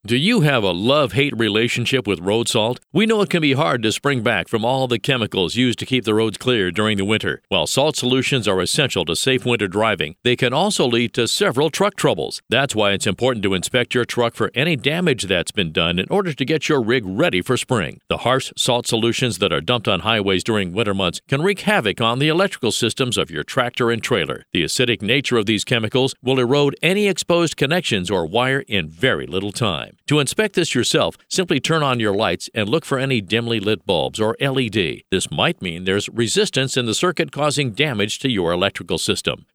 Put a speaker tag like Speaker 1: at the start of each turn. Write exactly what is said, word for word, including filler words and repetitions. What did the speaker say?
Speaker 1: Do you have a love-hate relationship with road salt? We know it can be hard to spring back from all the chemicals used to keep the roads clear during the winter. While salt solutions are essential to safe winter driving, they can also lead to several truck troubles. That's why it's important to inspect your truck for any damage that's been done in order to get your rig ready for spring. The harsh salt solutions that are dumped on highways during winter months can wreak havoc on the electrical systems of your tractor and trailer. The acidic nature of these chemicals will erode any exposed connections or wire in very little time. To inspect this yourself, simply turn on your lights and look for any dimly lit bulbs or L E D. This might mean there's resistance in the circuit causing damage to your electrical system.